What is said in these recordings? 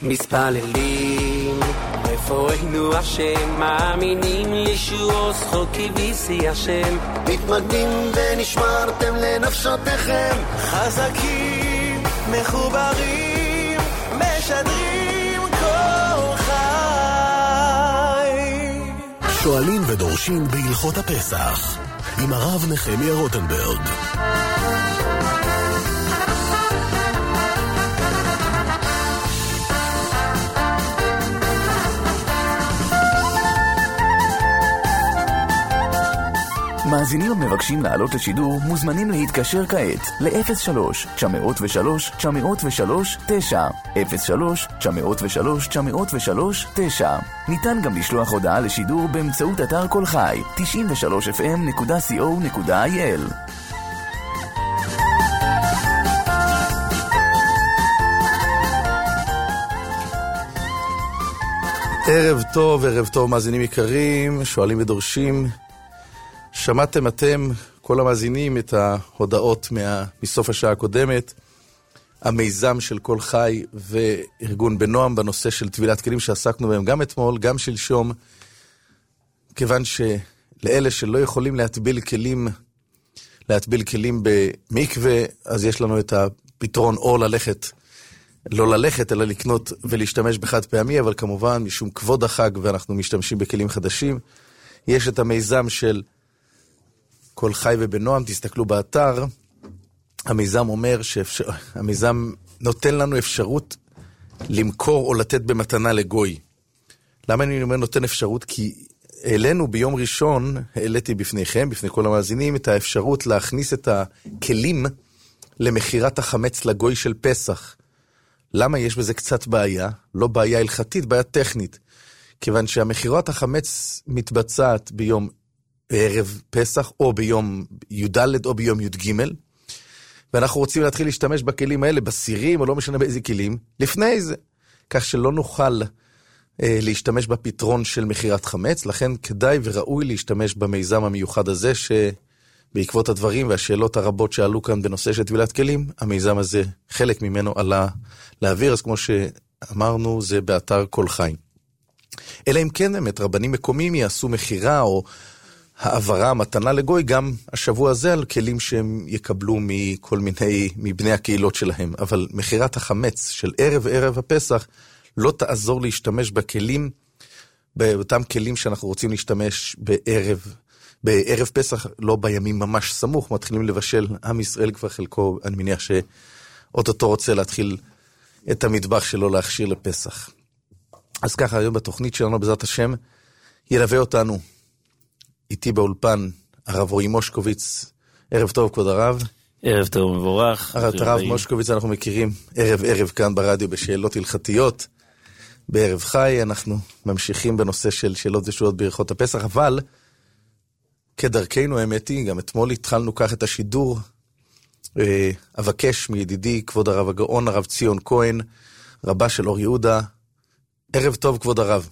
מתפללים רפואנו השם, מאמינים לישועו זכות כביסי השם, מתמגנים ונשמרתם לנפשותיכם, חזקים מחוברים משדרים כל חי. שואלים ודורשים בהלכות הפסח עם הרב נחמיה רוטנברג. מאזינים המבקשים לעלות לשידור מוזמנים להתקשר כעת ל-03-903-903-9 03-903-903-9. ניתן גם לשלוח הודעה לשידור באמצעות אתר כל חי 93fm.co.il. ערב טוב מאזינים יקרים, שואלים ודורשים. שמעתם אתם, כל המאזינים, את ההודעות מסוף השעה הקודמת, המיזם של כל חי וארגון בנועם בנושא של טבילת כלים שעסקנו בהם גם אתמול, גם שלשום, כיוון שלאלה שלא יכולים להטביל כלים במקווה, אז יש לנו את הפתרון או לא ללכת, אלא לקנות ולהשתמש בחד פעמי, אבל כמובן משום כבוד החג ואנחנו משתמשים בכלים חדשים, יש את המיזם של כל חי ובנועם, תסתכלו באתר, המיזם אומר המיזם נותן לנו אפשרות למכור או לתת במתנה לגוי. למה אני אומר נותן אפשרות? כי העלינו ביום ראשון, העליתי בפניכם, בפני כל המאזינים, את האפשרות להכניס את הכלים למחירת החמץ לגוי של פסח. למה יש בזה קצת בעיה? לא בעיה הלכתית, בעיה טכנית. כיוון שהמחירת החמץ מתבצעת ביום ערב פסח, או ביום י"ד או ביום י"ג, ואנחנו רוצים להתחיל להשתמש בכלים האלה, בסירים, או לא משנה באיזה כלים, לפני זה, כך שלא נוכל להשתמש בפתרון של מחירת חמץ, לכן כדאי וראוי להשתמש במיזם המיוחד הזה, שבעקבות הדברים והשאלות הרבות שעלו כאן בנושא של טבילת כלים, המיזם הזה, חלק ממנו עלה לאוויר, אז כמו שאמרנו, זה באתר כל חי. אלא אם כן באמת, רבנים מקומיים יעשו מחירה או העברה, מתנה לגוי, גם השבוע הזה על כלים שהם יקבלו מכל מיני, מבני הקהילות שלהם. אבל מחירת החמץ של ערב הפסח לא תעזור להשתמש בכלים, באותם כלים שאנחנו רוצים להשתמש בערב פסח, לא בימים ממש סמוך, מתחילים לבשל, עם ישראל כבר חלקו, אני מניח שאוטוטו רוצה להתחיל את המטבח שלו להכשיר לפסח. אז ככה היום בתוכנית שלנו בעזרת השם, ילווה אותנו איתי באולפן הרב רועי מושקוביץ. ערב טוב כבוד הרב. ערב טוב מבורך. הרב מושקוביץ אנחנו מכירים ערב כאן ברדיו בשאלות הלכתיות. בערב חי אנחנו ממשיכים בנושא של שאלות ושאלות בהלכות הפסח, אבל כדרכנו האמת היא, גם אתמול התחלנו כך את השידור, אבקש מידידי כבוד הרב הגאון הרב ציון כהן, רבה של אור יהודה. ערב טוב כבוד הרב.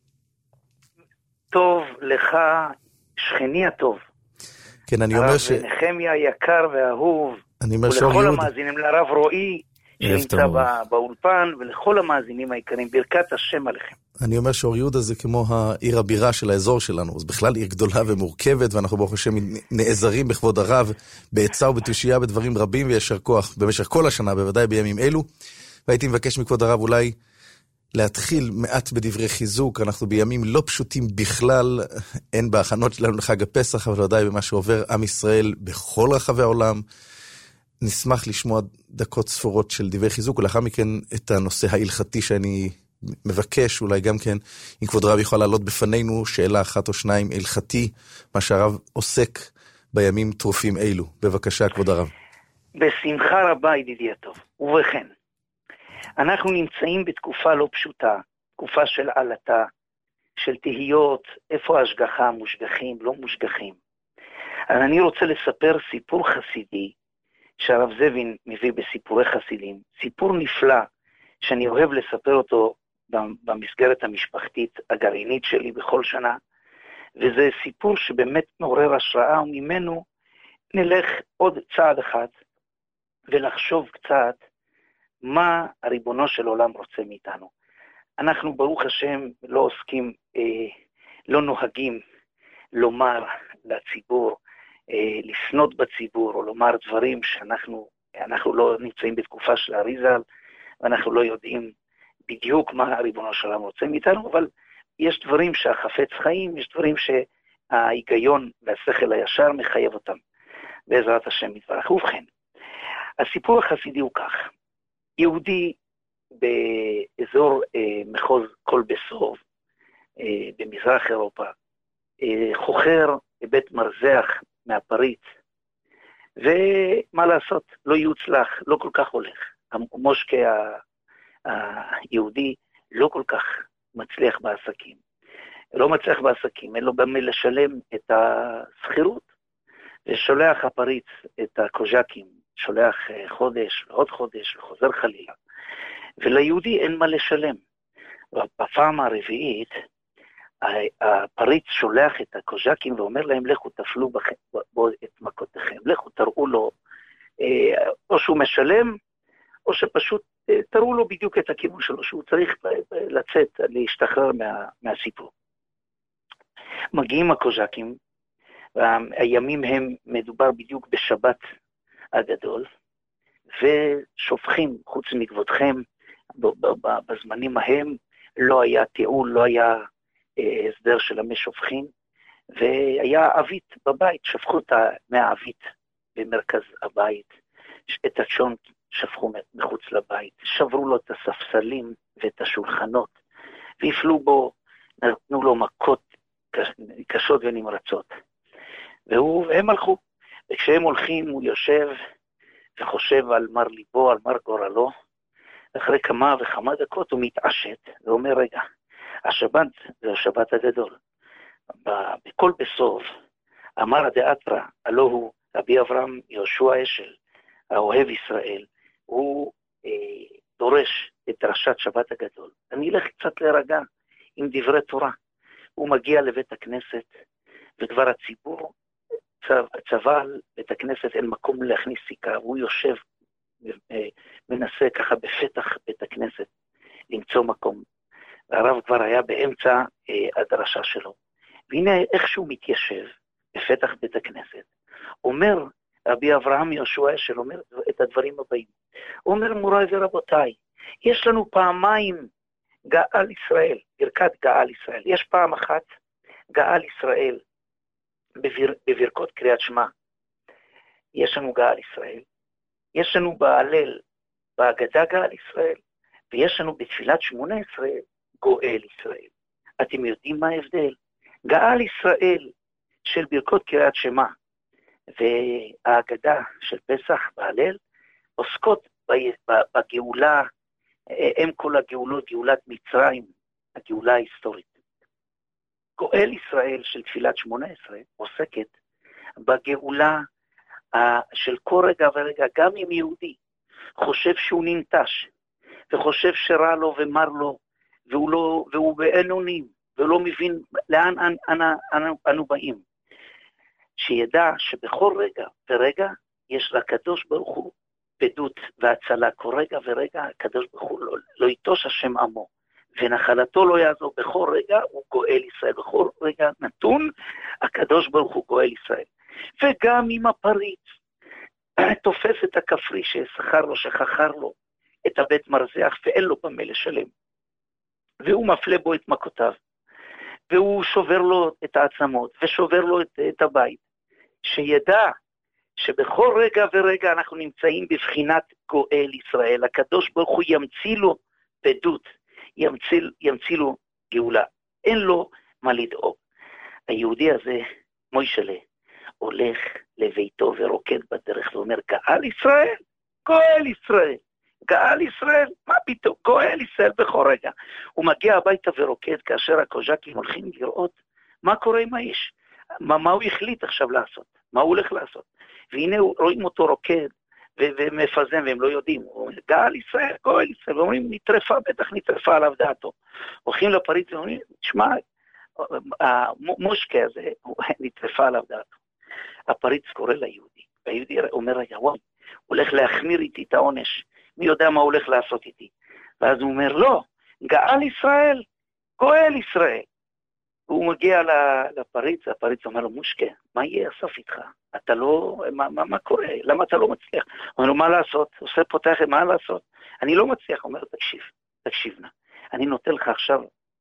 טוב לך שכני הטוב. כן, אני אומר נחמיה היקר והאהוב, ולכל המאזינים, לרב רועי שנמצא באולפן, ולכל המאזינים היקרים, ברכת השם עליכם. אני אומר שאור יהודה זה כמו העיר הבירה של האזור שלנו, אז בכלל עיר גדולה ומורכבת, ואנחנו ברוך השם נעזרים בכבוד הרב, בעצה ובתושייה בדברים רבים וישר כוח, במשך כל השנה, בוודאי בימים אלו, והייתי מבקש מכבוד הרב אולי להתחיל מעט בדברי חיזוק. אנחנו בימים לא פשוטים בכלל, אין בהכנות שלנו לחג הפסח, אבל ודאי במה שעובר עם ישראל בכל רחבי העולם. נשמח לשמוע דקות ספורות של דברי חיזוק, ולאחר מכן את הנושא ההלכתי שאני מבקש, אולי גם כן, אם כבוד הרב יכול לעלות בפנינו שאלה אחת או שניים הלכתי, מה שהרב עוסק בימים טרופים אלו. בבקשה כבוד הרב. בשמחה רבה ידידי הטוב. ובכן, אנחנו נמצאים בתקופה לא פשוטה, תקופה של עלתה, של תהיות, איפה ההשגחה, מושגחים, לא מושגחים. אז אני רוצה לספר סיפור חסידי, שהרב זבין מביא בסיפורי חסידים, סיפור נפלא, שאני אוהב לספר אותו במסגרת המשפחתית הגרעינית שלי בכל שנה, וזה סיפור שבאמת מעורר השראה, וממנו נלך עוד צעד אחד, ולחשוב קצת, מה הריבונו של עולם רוצה מאיתנו. אנחנו ברוך השם לא עוסקים, לא נוהגים לומר לציבור, לפנות בציבור, או לומר דברים שאנחנו לא נמצאים בתקופה של האריזל, ואנחנו לא יודעים בדיוק מה הריבונו של עולם רוצה מאיתנו, אבל יש דברים שהחפץ חיים, יש דברים שההיגיון והשכל הישר מחייב אותם, בעזרת השם יתברך. ובכן, הסיפור החסידי הוא כך, יהודי באזור מחוז כל בסוב, במזרח אירופה, חוכר בית מרזח מהפריץ, ומה לעשות, לא יוצלח, לא כל כך הולך. המושקה היהודי לא כל כך מצליח בעסקים. לא מצליח בעסקים, אין לו במה לשלם את הסחירות, ושולח הפריץ את הקוז'קים, שולח חודש, עוד חודש, וחוזר חלילה. וליהודי אין מה לשלם. בפעם הרביעית, הפריץ שולח את הקוז'קים ואומר להם, לכו תפלו בו את מכותיכם, לכו תראו לו, או שהוא משלם, או שפשוט תראו לו בדיוק את הכיוון שלו, שהוא צריך לצאת, להשתחרר מהסיפור. מגיעים הקוז'קים, והימים הם מדובר בדיוק בשבת הגדול, ושופכים חוץ מכבודכם, בזמנים ההם לא היה תיעול, לא היה הסדר של המי שופכים, והיה אבית בבית, שפכו אותה מהאבית במרכז הבית, את הצ'ונט שפכו מחוץ לבית, שברו לו את הספסלים ואת השולחנות, והפלו בו, נתנו לו מכות קשות ונמרצות. והם הלכו, וכשהם הולכים הוא יושב וחושב על מר ליבו, על מר גורלו, אחרי כמה וכמה דקות הוא מתעשת, ואומר רגע, השבת זה השבת הגדול. בכל בסוף, אמר הדאתרא, הלא הוא רבי אברהם יהושע אשל, האוהב ישראל, הוא דורש את דרשת שבת הגדול. אני אלך קצת להירגע עם דברי תורה. הוא מגיע לבית הכנסת, וכבר הציבור צבא על בית הכנסת, אין מקום להכניס סיכה, הוא יושב, מנסה ככה בפתח בית הכנסת, למצוא מקום. והרב כבר היה באמצע הדרשה שלו. והנה איך שהוא מתיישב בפתח בית הכנסת, אומר רבי אברהם יהושע אשל, אומר את הדברים הבאים. הוא אומר, מוריי ורבותיי, יש לנו פעמיים גאל ישראל, ברכת גאל ישראל. יש פעם אחת גאל ישראל בברכות קריאת שמע. יש לנו גאל ישראל, יש לנו בהלל, בהגדה גאל ישראל, ויש לנו בתפילת 18 גואל ישראל. אתם יודעים מה ההבדל? גאל ישראל של ברכות קריאת שמע וההגדה של פסח בהלל עוסקות בגאולה, הם כל הגאולות, גאולת מצרים, הגאולה ההיסטורית. גואל ישראל של תפילת 18 עוסקת בגאולה של כל רגע ורגע, גם אם יהודי חושב שהוא ננטש, וחושב שרע לו ומר לו, והוא באין אונים, ולא מבין לאן אנו באים. שידע שבכל רגע ורגע יש לקדוש ברוך הוא פדות והצלה. כל רגע ורגע הקדוש ברוך הוא לא יטוש השם עמו, ונחלתו לא יעזור. בכל רגע הוא גואל ישראל, בכל רגע נתון הקדוש ברוך הוא גואל ישראל. וגם אם הפריץ תופס את הכפרי ששכר לו, שחכר לו את הבית מרזח ואין לו במה לשלם, והוא מפלה בו את מכותיו, והוא שובר לו את העצמות ושובר לו את הבית, שידע שבכל רגע ורגע אנחנו נמצאים בבחינת גואל ישראל. הקדוש ברוך הוא ימציא לו פדות, ימציא לו גאולה, אין לו מה לדאוג. היהודי הזה, מוישלה, הולך לביתו ורוקד בדרך ואומר, גאל ישראל, גואל ישראל, גאל ישראל, מה פתאום, גואל ישראל בכל רגע. הוא מגיע הביתה ורוקד כאשר הקוז'קים הולכים לראות מה קורה עם האיש, מה הוא החליט עכשיו לעשות, מה הוא הולך לעשות. והנה רואים אותו רוקד ומפזם והם לא יודעים, הוא אומר, גאל ישראל, גואל ישראל, ואומרים, בטח נטרפה עליו דעתו. הולכים לפריץ ואומרים, תשמע, המושקה הזה, נטרפה עליו דעתו. הפריץ קורא ליהודי, והיהודי אומר, רגע, וואי, הוא הולך להחמיר איתי את העונש, מי יודע מה הוא הולך לעשות איתי. ואז הוא אומר, לא, גאל ישראל, גואל ישראל. הוא מגיע לפריץ, הפריץ אומר לו, מושקה, מה יהיה הסוף איתך? אתה לא, מה קורה? למה אתה לא מצליח? הוא אומר לו, מה לעשות? עושה פותח, מה לעשות? אני לא מצליח. הוא אומר, תקשיב נא. אני נותן לך עכשיו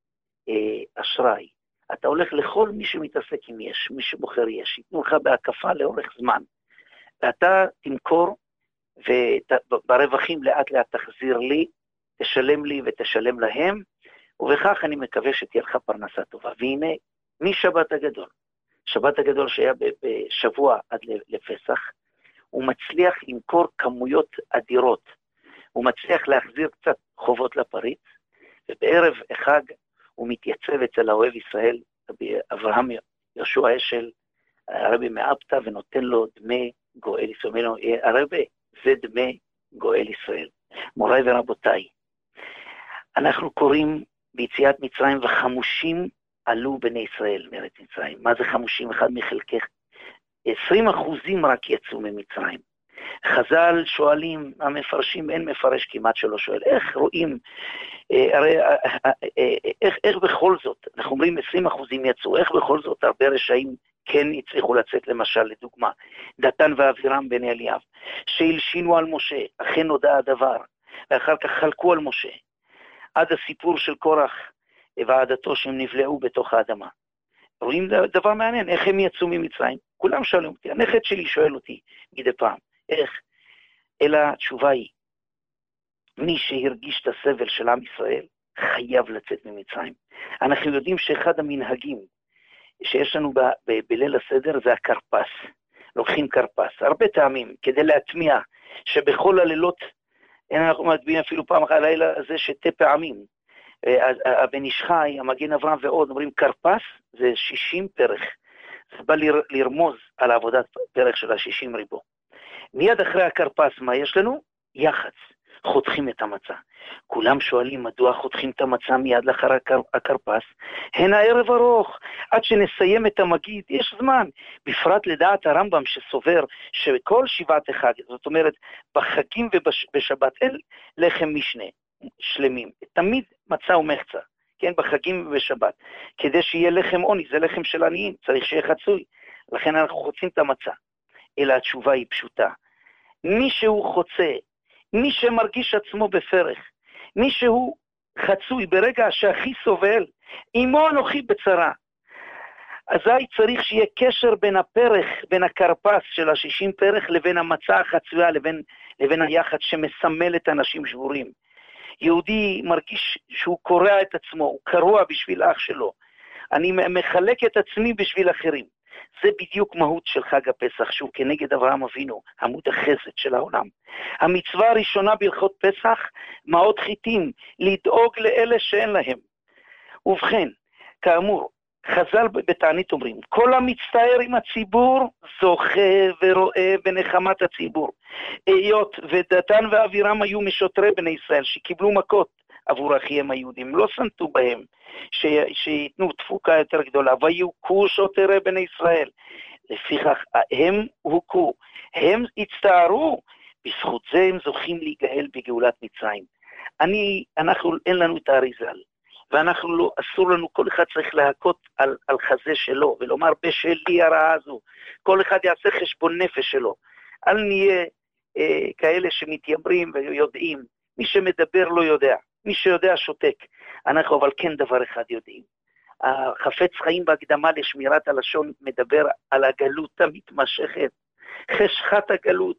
אשראי. אתה הולך לכל מי שמתעסק עם יש, מי שבוחר יש. ייתנו לך בהקפה לאורך זמן. ואתה תמכור, וברווחים לאט לאט תחזיר לי, תשלם לי ותשלם להם, ובכך אני מקווה שתהיה לך פרנסה טובה. והנה, משבת הגדול, שבת הגדול שהיה בשבוע עד לפסח, הוא מצליח למכור כמויות אדירות, הוא מצליח להחזיר קצת חובות לפריץ, ובערב החג הוא מתייצב אצל האוהב ישראל, אברהם יהושע אשל, הרבי מאפתא, ונותן לו דמי גואל ישראל. אומר לו, הרבי, זה דמי גואל ישראל. מוריי ורבותיי, אנחנו קוראים ביציאת מצרים, וחמושים עלו בני ישראל מארץ מצרים. מה זה חמושים? אחד מחלקך. 20% רק יצאו ממצרים. חז"ל שואלים, המפרשים, אין מפרש כמעט שלא שואל, איך רואים, הרי איך בכל זאת, אנחנו אומרים 20% יצאו, איך בכל זאת הרבה רשעים כן הצליחו לצאת, למשל, לדוגמה, דתן ואבירם בני אליאב, שהלשינו על משה, אכן נודע הדבר, ואחר כך חלקו על משה, עד הסיפור של קורח ועדתו שהם נבלעו בתוך האדמה. רואים דבר מעניין, איך הם יצאו ממצרים? כולם שואלים אותי, הנכד שלי שואל אותי מדי פעם, איך? אלא התשובה היא, מי שהרגיש את הסבל של עם ישראל, חייב לצאת ממצרים. אנחנו יודעים שאחד המנהגים שיש לנו בליל הסדר זה הקרפס. לוקחים קרפס, הרבה טעמים, כדי להטמיע שבכל הלילות, אנחנו מטביעים אפילו פעם אחת הלילה הזה שתי פעמים. הבן איש חי, המגן אברהם ועוד, אומרים קרפס זה 60 פרח. זה בא לרמוז על העבודת פרח של ה-60 ריבו. מיד אחרי הקרפס, מה יש לנו? יחץ. חותכים את המצה. כולם שואלים מדוע חותכים את המצה מיד לאחר הקרפס. הן הערב ארוך, עד שנסיים את המגיד, יש זמן. בפרט לדעת הרמב"ם שסובר שכל שבעת החג, זאת אומרת, בחגים ובשבת, אין לחם משנה שלמים. תמיד מצה ומחצה, כן, בחגים ובשבת. כדי שיהיה לחם עוני, זה לחם של עניים, צריך שיהיה חצוי. לכן אנחנו חוצים את המצה. אלא התשובה היא פשוטה. מי שהוא חוצה, מי שמרגיש עצמו בפרח, מי שהוא חצוי ברגע שהכי סובל, עמו אנוכי בצרה. אזי צריך שיהיה קשר בין הפרח, בין הקרפס של ה-60 פרח, לבין המצה החצויה, לבין היחד שמסמל את האנשים שבורים. יהודי מרגיש שהוא קורע את עצמו, הוא קרוע בשביל אח שלו. אני מחלק את עצמי בשביל אחרים. זה בדיוק מהות של חג הפסח, שהוא כנגד אברהם אבינו, עמוד החסד של העולם. המצווה הראשונה בהלכות פסח, מעות חיטים, לדאוג לאלה שאין להם. ובכן, כאמור, חז"ל בתענית אומרים, כל המצטער עם הציבור, זוכה ורואה בנחמת הציבור. היות ודתן ואבירם היו משוטרי בני ישראל, שקיבלו מכות עבור אחיהם היהודים, לא סנטו בהם, שיתנו תפוקה יותר גדולה, ויוכו שוטרי בני ישראל. לפיכך, הם הוכו, הם הצטערו, בזכות זה הם זוכים להיגאל בגאולת מצרים. אנחנו, אין לנו את האריזל, ואנחנו לא, אסור לנו, כל אחד צריך להכות על חזה שלו, ולומר בשלי הרעה הזו, כל אחד יעשה חשבון נפש שלו. אל נהיה כאלה שמתיימרים ויודעים, מי שמדבר לא יודע, מי שיודע שותק. אנחנו אבל כן דבר אחד יודעים. החפץ חיים בהקדמה לשמירת הלשון מדבר על הגלות המתמשכת, חשכת הגלות.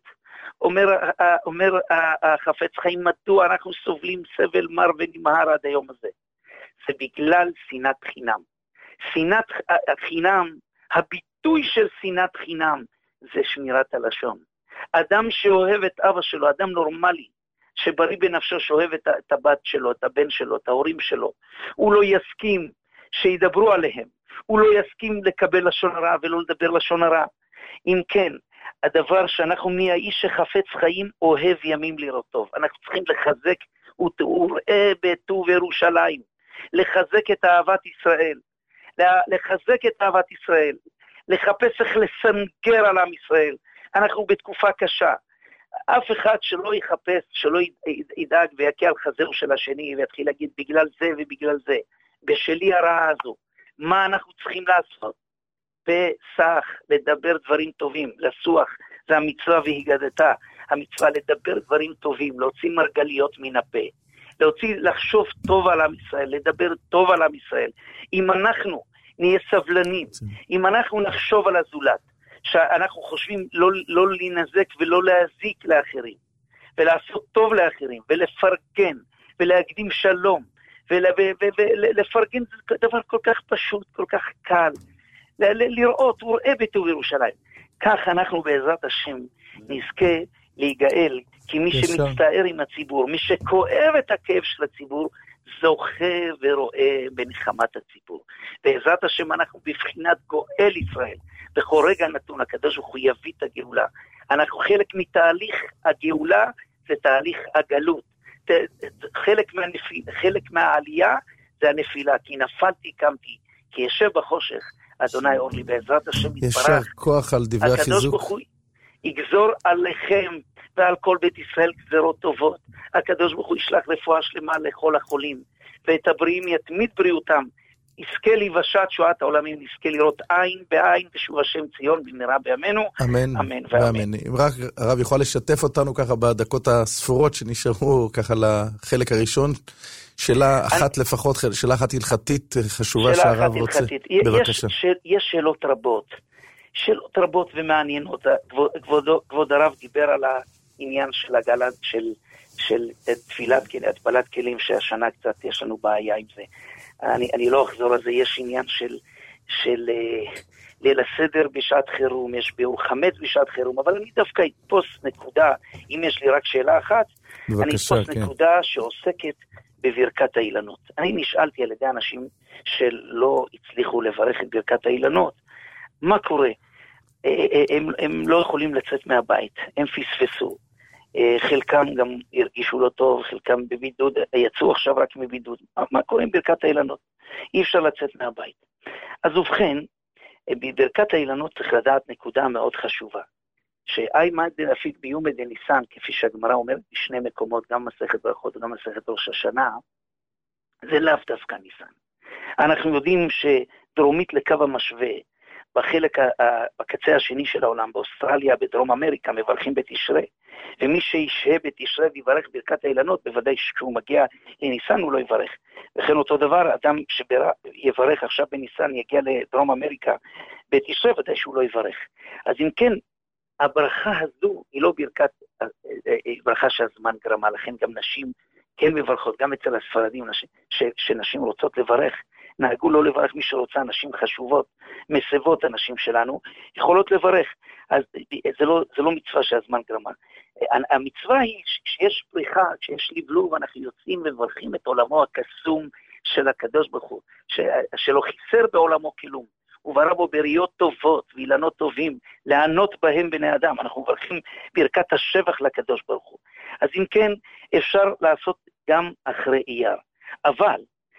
אומר החפץ חיים, מדוע אנחנו סובלים סבל מר ונמהר עד היום הזה? זה בגלל שנאת חינם. שנאת חינם, הביטוי של שנאת חינם, זה שמירת הלשון. אדם שאוהב את אבא שלו, אדם נורמלי, שבריא בנפשו, שאוהב את הבת שלו, את הבן שלו, את ההורים שלו, הוא לא יסכים שידברו עליהם, הוא לא יסכים לקבל לשון הרע ולא לדבר לשון הרע. אם כן, הדבר שאנחנו נהיה איש שחפץ חיים, אוהב ימים לראות טוב. אנחנו צריכים לחזק וראה בטוב ירושלים, לחזק את אהבת ישראל, לחזק את אהבת ישראל, לחפש איך לסנגר על עם ישראל. אנחנו בתקופה קשה, אף אחד שלא יחפש, שלא ידאג ויקה על חזרו של השני, ויתחיל להגיד בגלל זה ובגלל זה, בשלי הרעה הזו, מה אנחנו צריכים לעשות? פסח, לדבר דברים טובים, לסוח, זה המצווה והיגדתה, המצווה לדבר דברים טובים, להוציא מרגליות מן הפה, לחשוב טוב על עם ישראל, לדבר טוב על עם ישראל. אם אנחנו נהיה סבלנים, אם אנחנו נחשוב על הזולת, שאנחנו חושבים לא להינזק ולא להזיק לאחרים, ולעשות טוב לאחרים, ולפרגן, ולהקדים שלום, ולפרגן זה דבר כל כך פשוט, כל כך קל, לראות, וראה ביתו בירושלים. כך אנחנו בעזרת השם נזכה להיגאל, כי מי שמצטער עם הציבור, מי שכואב את הכאב של הציבור, זוכה ורואה בנחמת הציבור. בעזרת השם אנחנו בבחינת גואל ישראל, בכל רגע נתון הקדוש ברוך הוא יביא את הגאולה. אנחנו חלק מתהליך הגאולה, זה תהליך הגלות. חלק מהעלייה זה הנפילה, כי נפלתי, קמתי, כי ישב בחושך, אדוני אור לי, בעזרת השם יתברך. ישר כוח על דברי החיזוק. הקדוש ברוך הוא יגזור עליכם ועל כל בית ישראל גזרות טובות. הקדוש ברוך הוא ישלח רפואה שלמה לכל החולים, ואת הבריאים יתמיד בריאותם. יזכה להיוושע תשועת העולמים, יזכה לראות עין בעין בשוב השם ציון במהרה בימינו. אמן, אמן ואמן. אם רק הרב יכול לשתף אותנו ככה בדקות הספורות שנשארו ככה לחלק הראשון, שאלה אחת לפחות, שאלה אחת הלכתית חשובה שהרב רוצה. בבקשה. יש שאלות רבות ומעניינות. כבוד הרב דיבר על העניין של הגלת של תפילת כלים, התפלת כלים, שהשנה קצת יש לנו בעיה עם זה. אני לא אחזור על זה. יש עניין של ליל הסדר בשעת חירום, יש ביאור חמץ בשעת חירום, אבל אני דווקא אתפוס נקודה, אם יש לי רק שאלה אחת, אני אתפוס נקודה שעוסקת בברכת האילנות. אני נשאלתי על ידי אנשים שלא הצליחו לברך את ברכת האילנות, מה קורה? הם לא יכולים לצאת מהבית, הם פספסו, חלקם גם הרגישו לא טוב, חלקם בבידוד, יצאו עכשיו רק מבידוד. מה קורה עם ברכת האילנות? אי אפשר לצאת מהבית. אז ובכן, בברכת האילנות צריך לדעת נקודה מאוד חשובה, שאי מה דנפיק ביום דניסן, כפי שהגמרא אומרת בשני מקומות, גם מסכת ברכות וגם מסכת ראש השנה, זה לאו דווקא ניסן. אנחנו יודעים שדרומית לקו המשווה, בקצה השני של העולם, באוסטרליה, בדרום אמריקה, מברכים בתשרי, ומי שישהה בתשרי ויברך ברכת האילנות, בוודאי כשהוא מגיע לניסן הוא לא יברך. וכן אותו דבר, אדם שיברך עכשיו בניסן, יגיע לדרום אמריקה בתשרי, ודאי שהוא לא יברך. אז אם כן, הברכה הזו היא לא ברכה שהזמן גרמה, לכן גם נשים כן מברכות, גם אצל הספרדים, שנשים רוצות לברך, נהגו לא לברך מי שרוצה, נשים חשובות, מסבות הנשים שלנו, יכולות לברך. אז זה לא מצווה שהזמן גרמה. המצווה היא שיש פריחה, שיש לבלוב, אנחנו יוצאים ומברכים את עולמו הקסום של הקדוש ברוך הוא, שלא חיסר בעולמו כלום. הוא ברא בו בריות טובות ואילנות טובים, לענות בהם בני אדם. אנחנו מברכים ברכת השבח לקדוש ברוך הוא. אז אם כן, אפשר לעשות גם אחרי אייר. אבל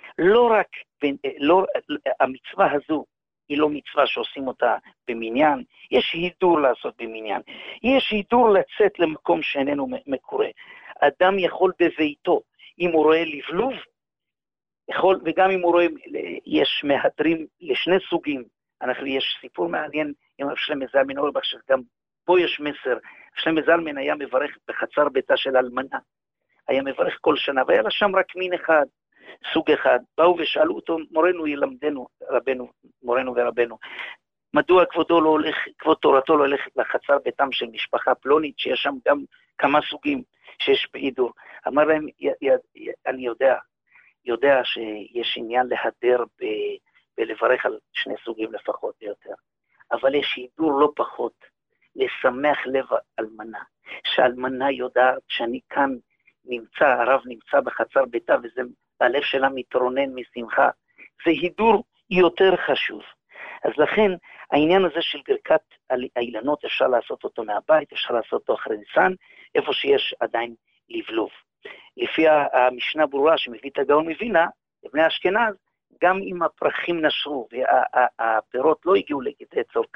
המצווה הזו היא לא מצווה שעושים אותה במניין, יש הידור לעשות במניין, יש הידור לצאת למקום שאיננו מקורה. אדם יכול בביתו, אם הוא רואה לבלוב, וגם אם הוא רואה, יש מהדרים לשני סוגים. יש סיפור מעניין עם שלמה זלמן אוירבך, שגם פה יש מסר. שלמה זלמן היה מברך בחצר ביתה של אלמנה, היה מברך כל שנה, והיה לה שם רק מין אחד, סוג אחד. באו ושאלו אותו, מורנו ילמדנו, מורנו ורבנו, מדוע כבוד תורתו לא הולכת לחצר ביתם של משפחה פלונית, שיש שם גם כמה סוגים שיש בהידור? אמר להם, אני יודע שיש עניין להדר ולברך על שני סוגים לפחות ביותר, אבל יש הידור לא פחות, לשמח לב אלמנה, שאלמנה יודעת שאני כאן נמצא, הרב נמצא בחצר ביתה, וזה הלב שלה מתרונן משמחה, זה הידור יותר חשוב. אז לכן העניין הזה של ברכת האילנות אפשר לעשות אותו מהבית, אפשר לעשות אותו אחרי ניסן, איפה שיש עדיין לבלוב. לפי המשנה ברורה שמביא את הגאון מווילנה, לבני אשכנז, גם אם הפרחים נשרו והפירות לא הגיעו לכדי צורכן,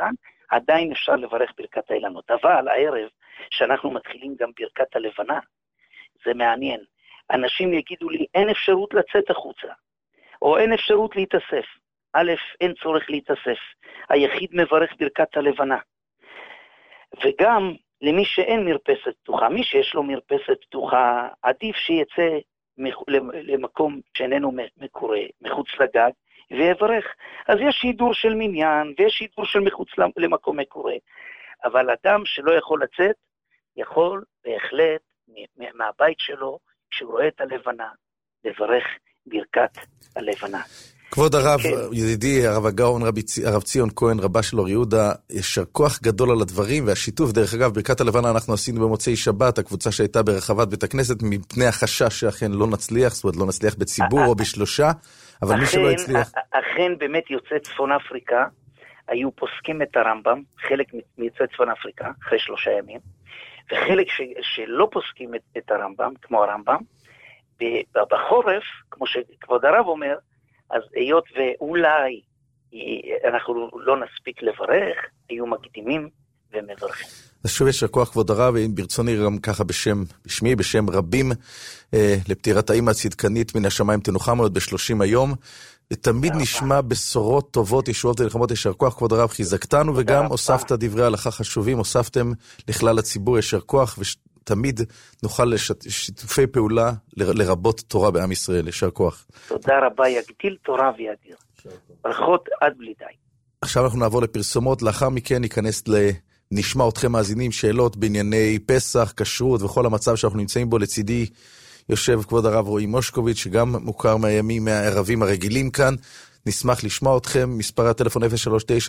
עדיין אפשר לברך ברכת האילנות. אבל הערב, שאנחנו מתחילים גם ברכת הלבנה, זה מעניין. אנשים יגידו לי, אין אפשרות לצאת החוצה, או אין אפשרות להתאסף. א', אין צורך להתאסף. היחיד מברך ברכת הלבנה. וגם למי שאין מרפסת פתוחה, מי שיש לו מרפסת פתוחה, עדיף שיצא למקום שאיננו מקורה, מחוץ לגג, ויברך. אז יש שידור של מניין, ויש שידור של מחוץ למקום מקורה. אבל אדם שלא יכול לצאת, יכול בהחלט מהבית שלו, כשהוא רואה את הלבנה, לברך ברכת הלבנה. כבוד הרב, ידידי, הרב הגאון, הרב ציון כהן, רבה של אור יהודה, ישר כוח גדול על הדברים והשיתוף. דרך אגב, ברכת הלבנה אנחנו עשינו במוצאי שבת, הקבוצה שהייתה ברחבת בית הכנסת, מפני החשש שאכן לא נצליח, זאת אומרת לא נצליח בציבור או בשלושה, אבל מי שלא הצליח. אכן באמת יוצאי צפון אפריקה, היו פוסקים את הרמב"ם, חלק מיוצאי צפון אפריקה, אחרי 3 ימים, וחלק שלא פוסקים את הרמב"ם, כמו הרמב"ם, בחורף, כמו שכבוד הרב אומר, אז היות ואולי אנחנו לא נספיק לברך, היו מקדימים ומברכים. אז שוב יש כוח כבוד הרב, ברצוני גם ככה בשמי, בשם רבים, לפטירת האמא הצדקנית מן השמיים תנוחה מאוד ב30 היום, ותמיד נשמע בשורות טובות, ישועות ולחמות, ישר כוח כבוד הרב, חיזקתנו, וגם הוספת דברי הלכה חשובים, הוספתם לכלל הציבור ישר כוח, ותמיד נוכל לשיתופי פעולה לרבות תורה בעם ישראל, ישר כוח. תודה רבה, יגדיל תורה וידיר. ברכות עד בלי די. עכשיו אנחנו נעבור לפרסומות, לאחר מכן ניכנס נשמע אתכם מאזינים, שאלות בענייני פסח, כשרות וכל המצב שאנחנו נמצאים בו. לצידי יושב כבוד הרב רועי מושקוביץ', שגם מוכר מהימים מהערבים הרגילים כאן. נשמח לשמוע אתכם, מספר הטלפון 039-039-039,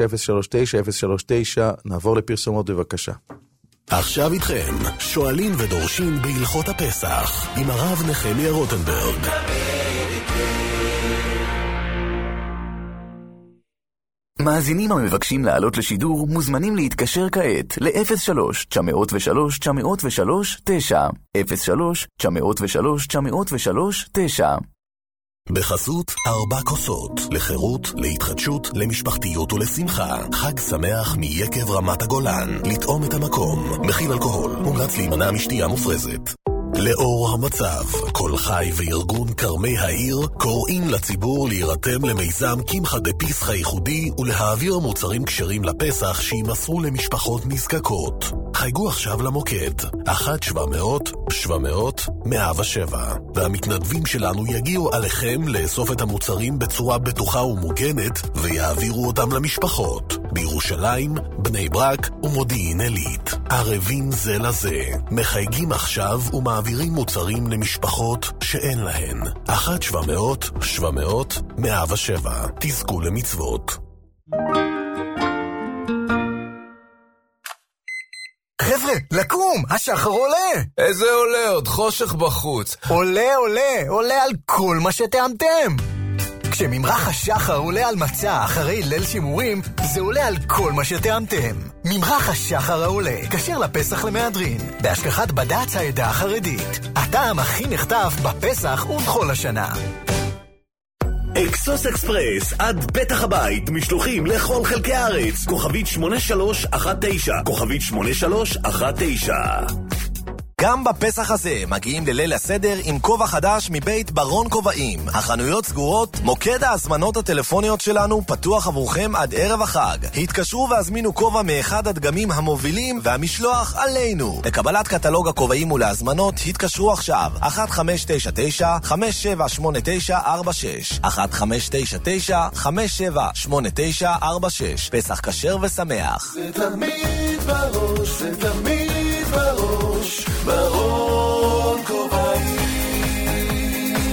נעבור לפרסומות בבקשה. עכשיו איתכם, שואלים ודורשים בהלכות הפסח, עם הרב נחמיה רוטנברג. מאזינים המבקשים לעלות לשידור מוזמנים להתקשר כעת ל-03-903-903-9 03-903-903-9. בחסות 4 כוסות, לחירות, להתחדשות, למשפחתיות ולשמחה. חג שמח מיקב רמת הגולן. לטעום את המקום. מכיל אלכוהול. מומלץ להימנע משתייה מופרזת. לאור המצב, כל חי וארגון קרמי העיר קוראים לציבור להירתם למיזם קמחא דפסחא ייחודי ולהעביר מוצרים כשרים לפסח שימסרו למשפחות נזקקות. חייגו עכשיו למוקד 1-700-700-107 והמתנדבים שלנו יגיעו עליכם לאסוף את המוצרים בצורה בטוחה ומוגנת ויעבירו אותם למשפחות בירושלים, בני ברק ומודיעין עילית. ערבים זה לזה, מחייגים עכשיו ומעבירים מוצרים למשפחות שאין להן. 1-700-700-107. תזכו למצוות. חבר'ה, לקום, השחר עולה. איזה עולה? עוד חושך בחוץ. עולה על כל מה שטעמתם. כשממרח השחר עולה על מצה אחרי ליל שימורים, זה עולה על כל מה שטעמתם. ממרח השחר העולה, כשר לפסח למהדרין, בהשגחת בד"ץ העדה החרדית. הטעם הכי נחטף בפסח ובכל השנה. אקסוס אקספרס, עד פתח הבית, משלוחים לכל חלקי הארץ, כוכבית 8319, כוכבית 8319. גם בפסח הזה מגיעים לליל הסדר עם כובע חדש מבית ברון כובעים. החנויות סגורות, מוקד ההזמנות הטלפוניות שלנו פתוח עבורכם עד ערב החג. התקשרו והזמינו כובע מאחד הדגמים המובילים והמשלוח עלינו. לקבלת קטלוג הכובעים ולהזמנות התקשרו עכשיו 1599-578946 1599-578946. פסח כשר ושמח. זה תמיד בראש, זה תמיד בראש, ברון כובעים.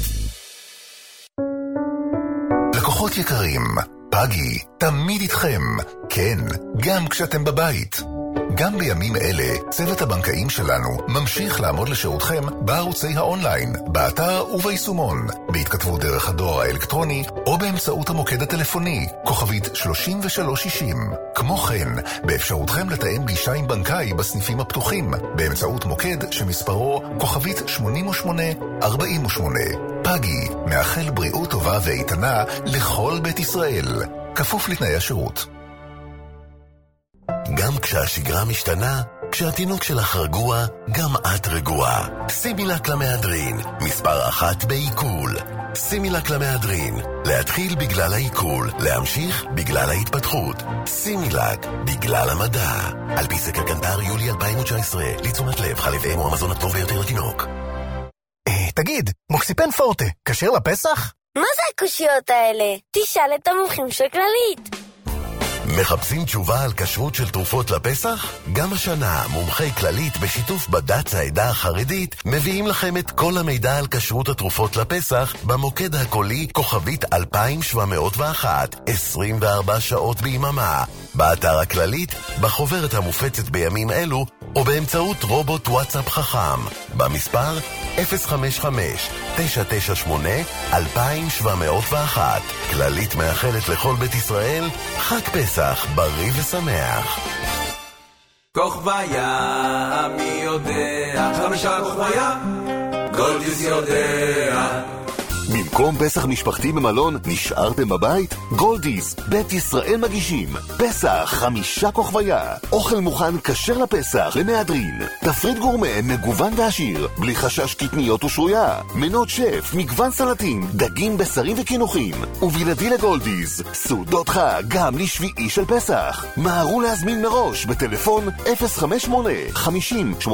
לקוחות יקרים, פגי תמיד איתכם, כן, גם כשאתם בבית. גם בימים אלה, צוות הבנקאים שלנו ממשיך לעמוד לשירותכם בערוצי האונליין, באתר וביישומון, בהתכתבות דרך הדואר האלקטרוני או באמצעות המוקד הטלפוני, כוכבית 3360. כמו כן, באפשרותכם לתאם פגישה עם בנקאי בסניפים הפתוחים, באמצעות מוקד שמספרו כוכבית 8848. פגי, מאחל בריאות טובה ואיתנה לכל בית ישראל. כפוף לתנאי השירות. גם כשהשגרה משתנה, כשהתינוק שלך רגוע, גם את רגועה. סימילק למהדרין, מספר 1 בעיכול. סימילק למהדרין, להתחיל בגלל העיכול, להמשיך בגלל ההתפתחות. סימילק, בגלל המדע. על פי סקר קנטר יולי 2019, לתשומת לב, חלב אם הוא המזון הטוב ביותר לתינוק. תגיד, מוקסיפן פורטה, כשר לפסח? מה זה הקושיות האלה? תשאל את המומחים של כללית. מחפשים תשובה על כשרות של תרופות לפסח? גם השנה מומחי כללית בשיתוף בד"ץ העדה החרדית מביאים לכם את כל המידע על כשרות התרופות לפסח במוקד הקולי כוכבית 2701, 24 שעות ביממה, באתר הכללית, בחוברת המופצת בימים אלו או באמצעות רובוט וואטסאפ חכם במספר 055-998-2701. כללית מאחלת לכל בית ישראל חג פסח בריא ושמח. כוכביה, מי יודע? 5 כוכביה, גולדיס יודע. במקום פסח משפחתי במלון, נשארתם בבית? גולדיס, בית ישראל מגישים פסח 5 כוכביה, אוכל מוכן כשר לפסח למהדרין, תפריט גורמה מגוון ועשיר בלי חשש קטניות ושרויה, מנות שף, מגוון סלטים, דגים, בשרים וכינוחים, ובלעדי לגולדיס סעודות חג גם לשביעי של פסח. מהרו להזמין מראש בטלפון 058-50-850-70.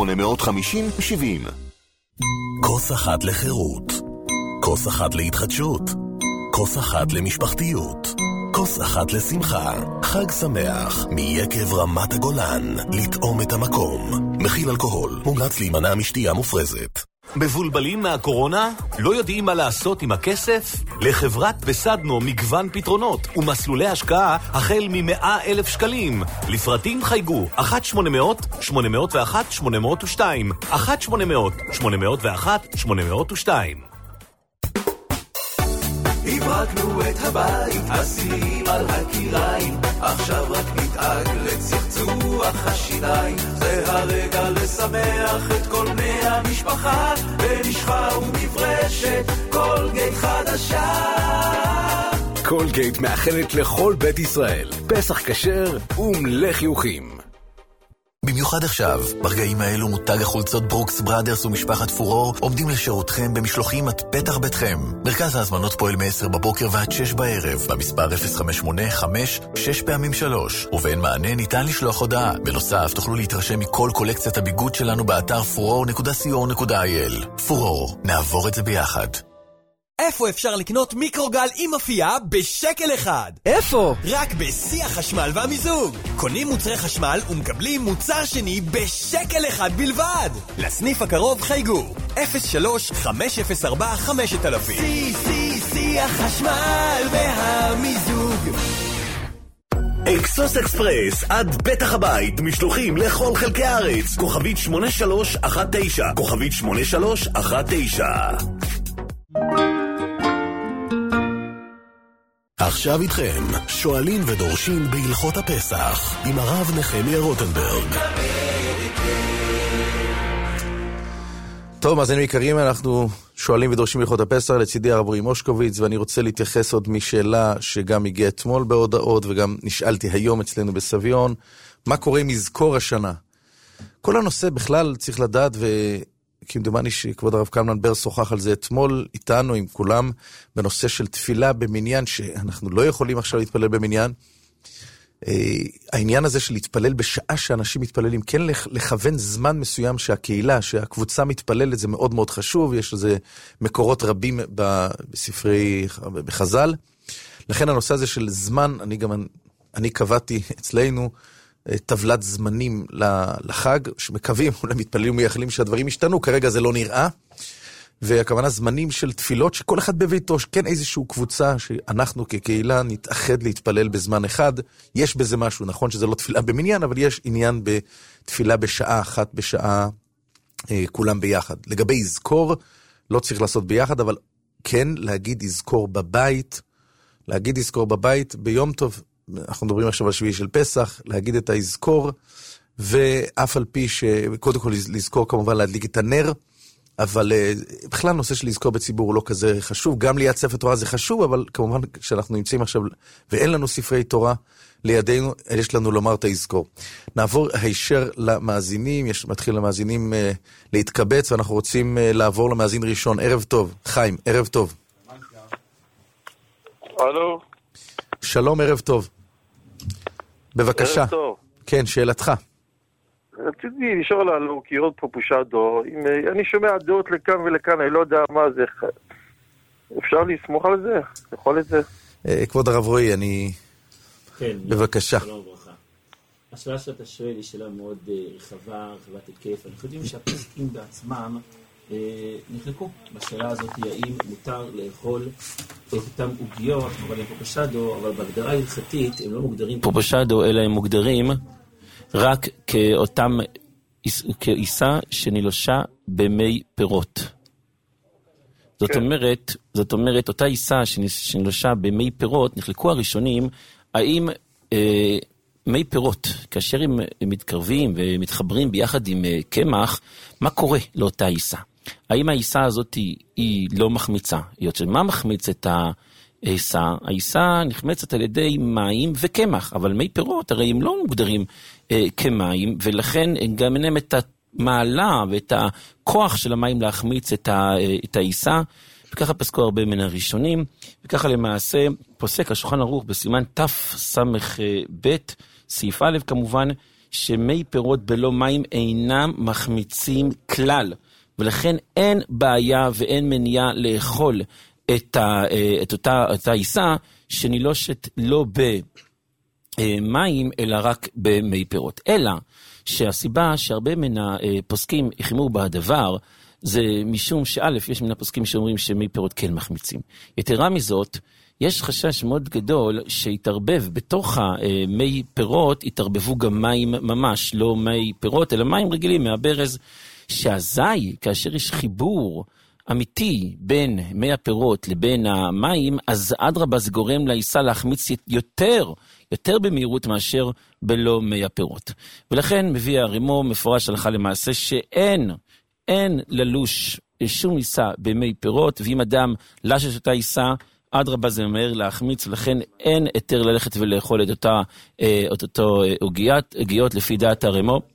כוס אחת לחירות, כוס אחת להתחדשות, כוס אחת למשפחתיות, כוס אחת לשמחה. חג שמח מיקב רמת הגולן, לטעום את המקום. מכיל אלכוהול, מומלץ להימנע משתייה מופרזת. מבולבלים מהקורונה? לא יודעים מה לעשות עם הכסף? לחברת בסדנו מגוון פתרונות ומסלולי השקעה החל מ100,000 שקלים. לפרטים חייגו 1-800-801-802 1-800-801-802. הברקנו את הבית, השיאים על הקיריים, עכשיו רק נדאג לצחצוח השיניים. זה הרגע לשמח את כל בני המשפחה, במשחה ומברשת קולגייט חדשה. קולגייט מאחלת לכל בית ישראל פסח כשר ומלא חיוכים. במיוחד עכשיו, ברגעים האלו מותג החולצות ברוקס בראדרס ומשפחת פורור עומדים לשירותכם במשלוחים עד פתח ביתכם. מרכז ההזמנות פועל מ-10 בבוקר ועד 6 בערב, במספר 058-5-6x3, ובאין מענה ניתן לשלוח הודעה. בנוסף, תוכלו להתרשם מכל קולקציית הביגוד שלנו באתר furor.co.il. פורור, נעבור את זה ביחד. איפה אפשר לקנות מיקרוגל עם אפייה בשקל אחד? איפה? רק בשיא החשמל והמיזוג. קונים מוצרי חשמל ומקבלים מוצר שני בשקל אחד בלבד. לסניף הקרוב חייגו 03-504-5000. שיא החשמל והמיזוג. אקסוס אקספרס עד פתח הבית, משלוחים לכל חלקי הארץ. כוכבית 8319, כוכבית 8319. עכשיו איתכם, שואלים ודורשים בהלכות הפסח, עם הרב נחמיה רוטנברג. טוב, מאזינים יקרים, אנחנו שואלים ודורשים בהלכות הפסח, לצידי הרב רועי מושקוביץ, ואני רוצה להתייחס עוד משאלה שגם הגיעה אתמול בהודעות, וגם נשאלתי היום אצלנו בסביון, מה קורה עם יזכור השנה? כל הנושא בכלל צריך לדעת, וכמדומני שכבוד הרב קלמן בר שוחח על זה אתמול איתנו עם כולם, בנושא של תפילה במניין, שאנחנו לא יכולים עכשיו להתפלל במניין. העניין הזה של להתפלל בשעה שאנשים מתפללים, כן לכוון זמן מסוים שהקהילה, שהקבוצה מתפללת, זה מאוד מאוד חשוב, יש לזה מקורות רבים בספרי, בחז"ל. לכן הנושא הזה של זמן, אני קבעתי אצלנו טבלת זמנים לחג, שמקווים, אולי מתפללים ומייחלים שהדברים ישתנו, כרגע זה לא נראה, והכוונה זמנים של תפילות, שכל אחד בביתו, כן איזושהי קבוצה, שאנחנו כקהילה נתאחד להתפלל בזמן אחד, יש בזה משהו, נכון שזה לא תפילה במניין, אבל יש עניין בתפילה בשעה אחת, בשעה כולם ביחד. לגבי יזכור, לא צריך לעשות ביחד, אבל כן להגיד יזכור בבית, להגיד יזכור בבית ביום טוב, אנחנו מדברים עכשיו על שביעי של פסח, להגיד את היזכור, ואף על פי שקודם כל לזכור כמובן להדליק את הנר, אבל בכלל נושא של לזכור בציבור הוא לא כזה חשוב, גם ליד ספר תורה זה חשוב, אבל כמובן כשאנחנו נמצאים עכשיו ואין לנו ספרי תורה לידינו, יש לנו לומר את היזכור. נעבור הישר למאזינים, מתחיל למאזינים להתקבץ, ואנחנו רוצים לעבור למאזין ראשון. ערב טוב, חיים, ערב טוב. הלו. שלום, ערב טוב. בבקשה. ערב טוב. כן, שאלתך. רציתי לשאול על אוקיות פופושדו, אני שומע דעות לכאן ולכאן, אני לא יודע מה זה, אפשר לסמוך על זה? יכול את זה? כבוד הרב רועי, אני... כן. בבקשה. שלום וברכה. השאלה שאתה שואל היא שאלה מאוד רחבה, רחבת היקף. אנחנו יודעים שהפסקים בעצמם נחלקו בשאלה הזאת, האם מותר לאכול את אותם עוגיות, אבל הם פופושדו, אבל בהגדרה הלכתית הם לא מוגדרים פופושדו, אלא הם מוגדרים רק כעיסה שנילושה במי פירות. זאת אומרת, אותה עיסה שנילושה במי פירות, נחלקו הראשונים, האם מי פירות, כאשר הם מתקרבים ומתחברים ביחד עם קמח, מה קורה לאותה עיסה? האם העיסה הזאת היא לא מחמיצה? מה מחמיץ את העיסה? העיסה נחמצת על ידי מים וקמח, אבל מי פירות הרי הם לא מוגדרים כמים, ולכן גם אין את המעלה ואת הכוח של המים להחמיץ את העיסה, וככה פסקו הרבה מן הראשונים, וככה למעשה פוסק השולחן ערוך בסימן תס"ב, סעיף א' כמובן, שמי פירות בלא מים אינם מחמיצים כלל, ולכן אין בעיה ואין מניעה לאכול את אותה עיסה שנילושת לא במים אלא רק במי פירות. אלא שהסיבה שהרבה מן הפוסקים יחמרו בדבר, זה משום שא' יש מן הפוסקים שאומרים שמי פירות כן מחמיצים. יתרה מזאת, יש חשש מאוד גדול שיתערבב בתוך מי פירות, יתערבבו גם מים ממש, לא מי פירות, אלא מים רגילים מהברז, שהזי, כאשר יש חיבור אמיתי בין מי הפירות לבין המים, אז אדרבה זה גורם לעיסה להחמיץ יותר במהירות מאשר בלא מי הפירות. ולכן מביא הרימו מפורש הלכה למעשה שאין ללוש שום עיסה במי פירות, ואם אדם לשש אותה עיסה, אדרבה זה ממהר להחמיץ, ולכן אין היתר ללכת ולאכול את אותו עוגיות לפי דעת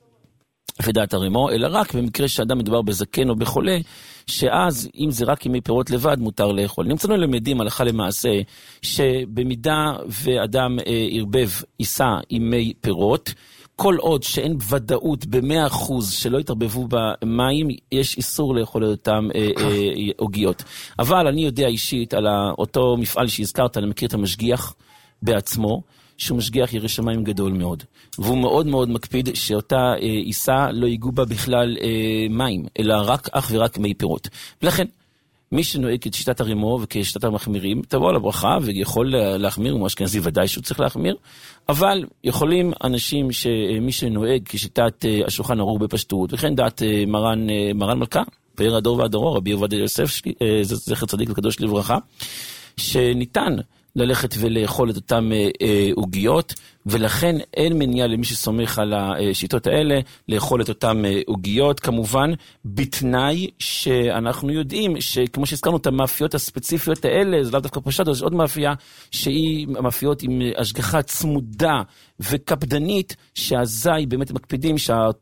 הרימו, אלא רק במקרה שאדם מדובר בזקן או בחולה, שאז אם זה רק עם מי פירות לבד מותר לאכול. נמצאנו למדים הלכה למעשה שבמידה ואדם ערבב עיסה עם מי פירות, כל עוד שאין ודאות ב100% שלא יתערבבו במים, יש איסור לאכול את אותם עוגיות. אבל אני יודע אישית על אותו מפעל שהזכרת, אני מכיר את המשגיח בעצמו, שהוא משגיח ירא שמיים גדול מאוד. והוא מאוד מאוד מקפיד שאותה עיסה לא ייגעו בה בכלל מים, אלא אך ורק מי פירות. ולכן, מי שנוהג את שיטת הרימו וכשיטת המחמירים, תבוא על הברכה ויכול להחמיר, כמו אשכנזי ודאי שהוא צריך להחמיר, אבל יכולים אנשים שמי שנוהג כשיטת השולחן ערוך בפשטות, וכן דעת מרן מלכה, פאר הדור והדורו, רבי עובדיה יוסף, זכר צדיק וקדוש לברכה, שניתן ללכת ולאכול את אותם עוגיות, ולכן אין מניעה למי שסומך על השיטות האלה לאכול את אותם עוגיות, כמובן בתנאי שאנחנו יודעים שכמו שהזכרנו את המאפיות הספציפיות האלה, זה לאו דווקא פשט, זה עוד מאפיה שהיא מאפיות עם השגחה צמודה וקפדנית, שהזי באמת מקפידים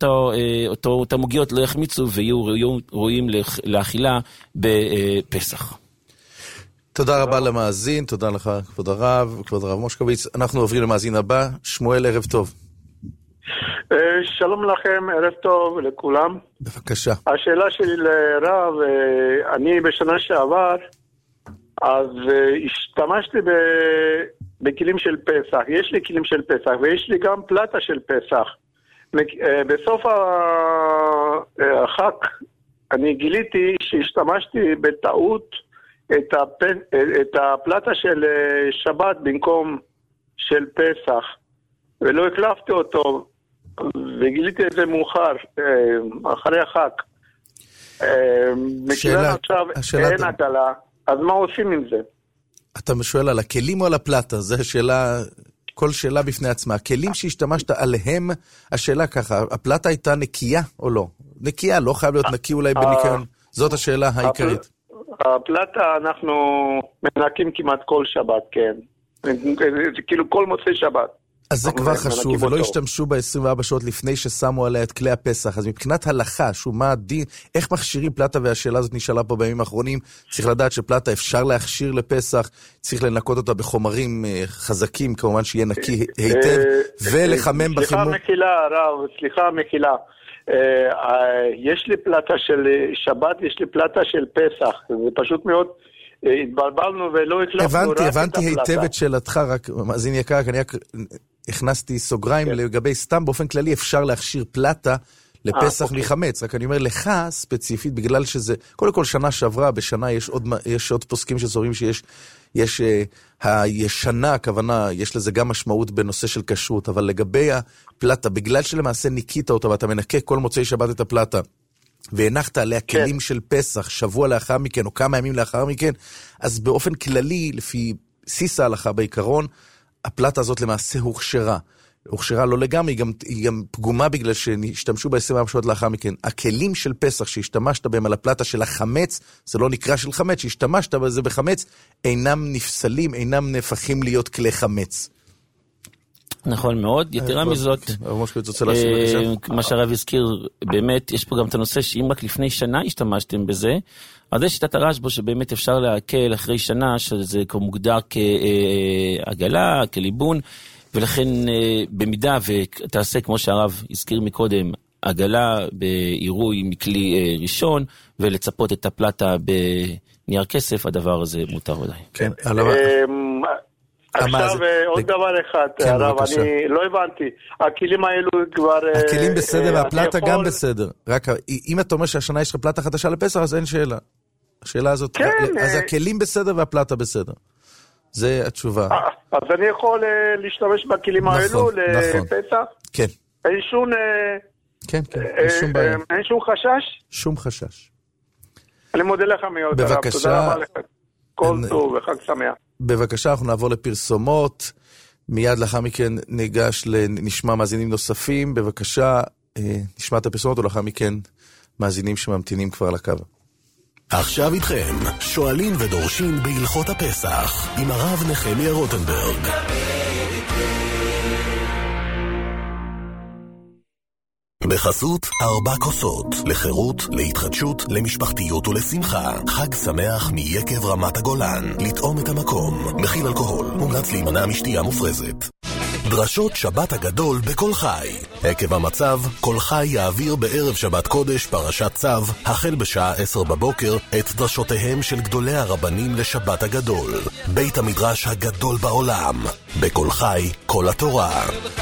שאותם עוגיות לא יחמיצו ויהיו ראויים לאכילה בפסח. תודה רבה למאזין, תודה לך כבוד הרב מושקוביץ. אנחנו עוברים למאזין הבא, שמואל, ערב טוב. שלום לכם, ערב טוב לכולם. בבקשה. השאלה שלי לרב, אני בשנה שעבר, אז השתמשתי בכלים של פסח. יש לי כלים של פסח ויש לי גם פלטה של פסח. בסוף החג אני גיליתי שהשתמשתי בטעות את הפלטה של שבת במקום של פסח, ולא הקלפתי אותו, וגיליתי את זה מאוחר, אחרי החג. מכיוון עכשיו אין הקלה, אז מה עושים עם זה? אתה שואל על הכלים או על הפלטה? זו שאלה, כל שאלה בפני עצמה. הכלים שהשתמשת עליהם, השאלה ככה, הפלטה הייתה נקייה או לא? נקייה, לא חייב להיות נקי אולי בניקיון. זאת השאלה העיקרית. הפלטה אנחנו מנקים כמעט כל שבת, כן. זה כאילו כל מוצאי שבת. אז זה כבר חשוב, ולא השתמשו ב-24 שעות לפני ששמו עליה את כלי הפסח. אז מבחינת הלכה, מה הדין, איך מכשירים פלטה, והשאלה הזאת נשאלה פה בימים האחרונים, צריך לדעת שפלטה אפשר להכשיר לפסח, צריך לנקות אותה בחומרים חזקים, כמובן שיהיה נקי היטב, ולחמם בחימום. סליחה מחילה, הרב, סליחה מחילה. יש לי פלטה של שבת, יש לי פלטה של פסח, זה פשוט מאוד... התבלבלנו ולא הצלחנו רק את הפלטה. הבנתי היטב את שאלתך, רק מאזין יקר, אני הכנסתי סוגריים לגבי סתם, באופן כללי אפשר להכשיר פלטה לפסח מחמץ, רק אני אומר לך ספציפית, בגלל שזה, קודם כל שנה שעברה, בשנה יש עוד פוסקים שסוברים שיש הישנה, הכוונה, יש לזה גם משמעות בנושא של כשרות, אבל לגבי הפלטה, בגלל שלמעשה ניקית אותה, ואתה מנקה כל מוצאי שבת את הפלטה, והנחת עליה כלים של פסח שבוע לאחר מכן או כמה ימים לאחר מכן, אז באופן כללי, לפי סיס ההלכה בעיקרון, הפלטה הזאת למעשה הוכשרה לא לגמרי, היא גם פגומה בגלל שהשתמשו ב-24 שעות לאחר מכן. הכלים של פסח שהשתמשת בהם על הפלטה של החמץ, זה לא נקרא של חמץ, שהשתמשת בזה בחמץ, אינם נפסלים, אינם נהפכים להיות כלי חמץ. נכון מאוד, יתרה מזאת, מה שהרב הזכיר, באמת יש פה גם את הנושא שאם רק לפני שנה השתמשתם בזה, אז יש שיטת הרשב"א שבאמת אפשר להקל אחרי שנה, שזה מוגדר כעגלה, כליבון, ולכן במידה ותעשה כמו שהרב הזכיר מקודם, עגלה בעירוי מכלי ראשון, ולצפות את הפלטה בנייר כסף, הדבר הזה מותר ודאי. כן, עכשיו עוד דבר אחד, הרב, אני לא הבנתי, הכלים האלו כבר... הכלים בסדר והפלטה גם בסדר, רק אם אתה אומר שהשנה יש לך פלטה חדשה לפסח, אז אין שאלה. השאלה הזאת, אז הכלים בסדר והפלטה בסדר. זה התשובה. אז אני יכול להשתמש בכלים האלו לפסח? כן. אין שום... כן, אין שום בעיה. אין שום חשש? שום חשש. אני מודה לך מאוד, הרב. בבקשה. תודה רבה לך. כל טוב וחג שמח. בבקשה, אנחנו נעבור לפרסומות, מיד לאחר מכן ניגש לנשמע מאזינים נוספים, בבקשה, נשמע את הפרסומות, ולאחר מכן מאזינים שממתינים כבר לקו. עכשיו איתכם, שואלים ודורשים בהלכות הפסח, עם הרב נחמיה רוטנברג. בחסות 4 כוסות, לחירות, להתחדשות, למשפחתיות ולשמחה. חג שמח מיקב רמת הגולן, לטעום את המקום, מכיל אלכוהול, מומלץ להימנע משתייה מופרזת. דרשות שבת הגדול בכל חי. עקב המצב, כל חי יעביר בערב שבת קודש פרשת צו, החל בשעה 10 בבוקר, את דרשותיהם של גדולי הרבנים לשבת הגדול. בית המדרש הגדול בעולם. בכל חי, כל התורה.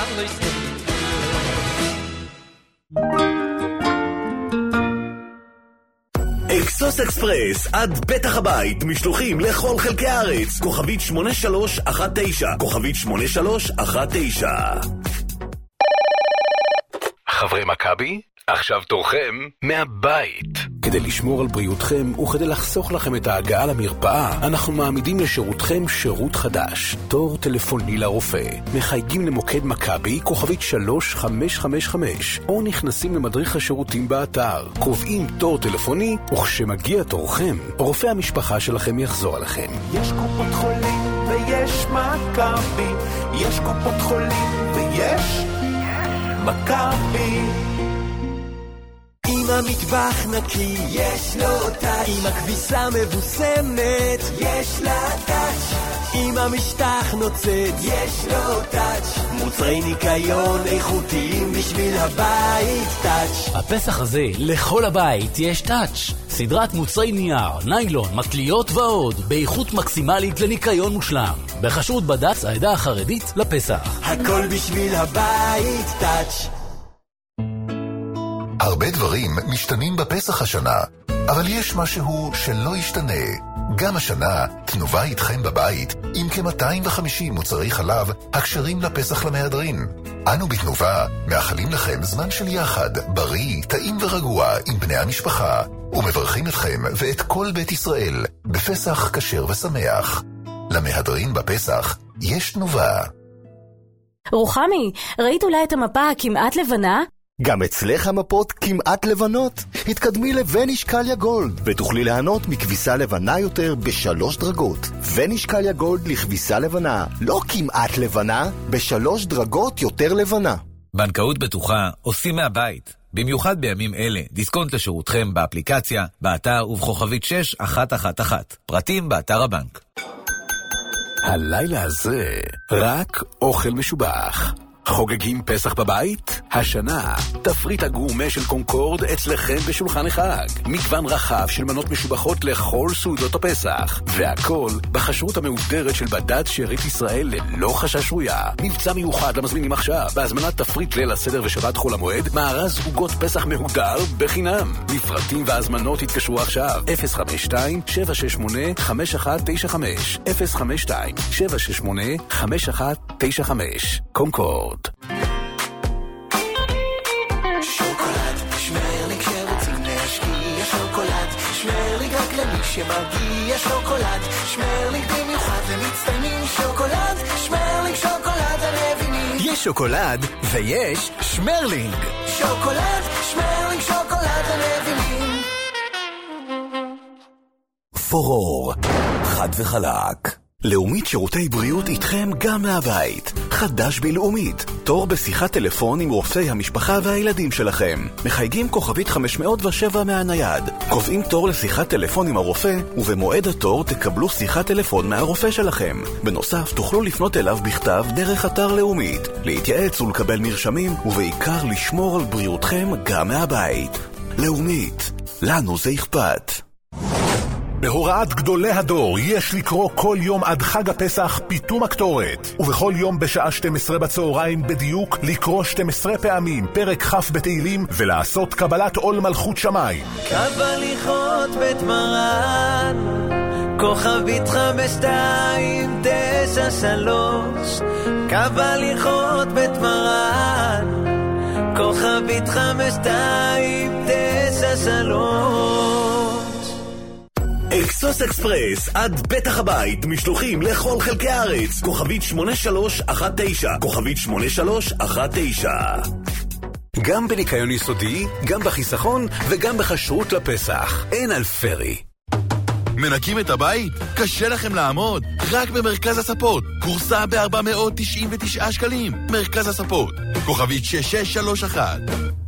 אקסוס אקספרס עד פתח הבית, משלוחים לכל חלקי הארץ. כוכבית 8319, כוכבית 8319. חברי מכבי, עכשיו תורכם מהבית. כדי לשמור על בריאותכם וכדי לחסוך לכם את ההגעה למרפאה, אנחנו מעמידים לשירותכם שירות חדש, תור טלפוני לרופא. מחייגים למוקד מכבי, כוכבית 3555, או נכנסים למדריך השירותים באתר, קובעים תור טלפוני, וכשמגיע תורכם, רופא המשפחה שלכם יחזור עליכם. יש קופות חולים ויש מכבי, יש קופות חולים ויש מכבי. אם המטבח נקי, יש לו טאץ'. אם הכביסה מבוסמת, יש לה טאץ'. אם המשטח נוצץ, יש לו טאץ'. מוצרי ניקיון איכותיים בשביל הבית, טאץ'. הפסח הזה, לכל הבית יש טאץ'. סדרת מוצרי נייר, ניילון, מטליות ועוד, באיכות מקסימלית לניקיון מושלם. בחשרות בד"ץ העדה החרדית לפסח. הכל בשביל הבית, טאץ'. הרבה דברים משתנים בפסח השנה, אבל יש משהו שלא ישתנה. גם השנה, תנובה איתכם בבית עם כ-250 מוצרי חלב הקשרים לפסח למהדרין. אנו בתנובה מאחלים לכם זמן של יחד, בריא, טעים ורגוע עם בני המשפחה, ומברכים אתכם ואת כל בית ישראל בפסח כשר ושמח. למהדרין בפסח יש תנובה. רוחמי, ראית אולי את המפה הכמעט לבנה? גם אצלך המפות כמעט לבנות. התקדמי לווניש קליה גולד, ותוכלי ליהנות מכביסה לבנה יותר ב3 דרגות. ווניש קליה גולד לכביסה לבנה, לא כמעט לבנה, ב3 דרגות יותר לבנה. בנקאות בטוחה עושים מהבית. במיוחד בימים אלה, דיסקונט לשירותכם באפליקציה, באתר ובכוכבית 6111. פרטים באתר הבנק. הלילה הזה רק אוכל משובח. חוגגים פסח בבית? השנה תפריט הגורמה של קונקורד אצלכם בשולחן החג. מגוון רחב של מנות משובחות לכל סעודות הפסח, והכל בחשרות המאובדרת של בד"ץ שארית ישראל ללא חשש רויה. מבצע מיוחד למזמינים עכשיו בהזמנת תפריט ליל הסדר ושבת חול המועד, מארז עוגות פסח מהודר בחינם. לפרטים והזמנות התקשרו עכשיו 052-768-5195 052-768-5195. קונקורד. שוקולד, שמרליק שרוצים להשקיע, שוקולד, שמרליק רק למי שמגיע, שוקולד, שמרליק במיוחד למצטיינים, שוקולד, שמרליק שוקולד הרבינים. יש שוקולד ויש שמרלינג. שוקולד, שמרליק שוקולד הרבינים. פורור, חד וחלק. לאומית שירותי בריאות איתכם גם מהבית. חדש בלאומית. תור בשיחת טלפון עם רופאי המשפחה והילדים שלכם. מחייגים כוכבית 507 מהנייד. קובעים תור לשיחת טלפון עם הרופא, ובמועד התור תקבלו שיחת טלפון מהרופא שלכם. בנוסף, תוכלו לפנות אליו בכתב דרך אתר לאומית. להתייעץ ולקבל מרשמים, ובעיקר לשמור על בריאותכם גם מהבית. לאומית. לנו זה אכפת. בהוראת גדולי הדור יש לקרוא כל יום עד חג הפסח פיתום הקטורת, ובכל יום בשעה 12 בצהריים בדיוק לקרוא 12 פעמים פרק כ' בתהילים ולעשות קבלת עול מלכות שמיים. קו הליכות בית מרן, כוכבית 5293, קו הליכות בית מרן, כוכבית 5293. אקסוס אקספרס עד פתח הבית, משלוחים לכל חלקי הארץ. כוכבית 8319, כוכבית 8319. גם בניקיון יסודי, גם בחיסכון וגם בחשרות לפסח. אין על פרי. מנקים את הבית? קשה לכם לעמוד? רק במרכז הספות. קורסה ב-499 שקלים. מרכז הספות. כוכבית 6631.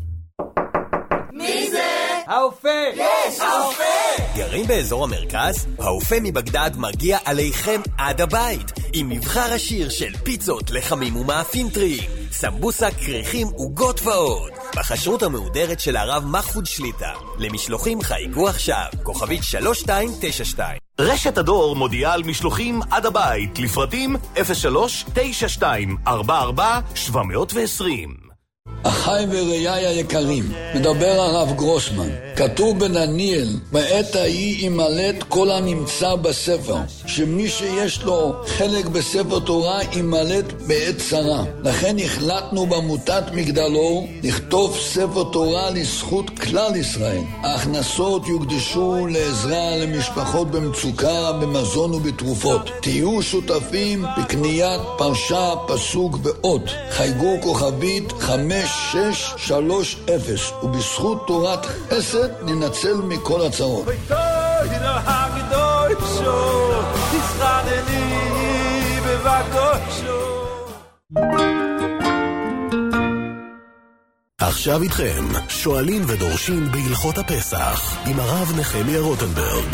מי זה? האופה! יש! האופה! גרים באזור המרכז? האופה מבגדד מגיע עליכם עד הבית, עם מבחר עשיר של פיצות, לחמים ומאפים טריים, סמבוסה, קריחים, עוגות ועוד. בחשרות המהודרת של הרב מחפוד שליטה. למשלוחים חייגו עכשיו, כוכבית 3292. רשת הדור מודיעה על משלוחים עד הבית, לפרטים 03-9244-720. אחי וראיי היקרים, מדבר הרב גרוסמן. כתוב בדניאל, בעת ההיא ימלט כל הנמצא בספר, שמי שיש לו חלק בספר תורה ימלט בעת צרה. לכן החלטנו בעמותת מגדלור לכתוב ספר תורה לזכות כלל ישראל. ההכנסות יוקדשו לעזרה למשפחות במצוקה, במזון ובתרופות. תהיו שותפים בקניית פרשה, פסוק ועוד. חייגו כוכבית 5630, ובזכות תורת חסד ננצל מכל הצרות. עכשיו איתכם, שואלים ודורשים בהלכות הפסח, עם הרב נחמיה רוטנברג.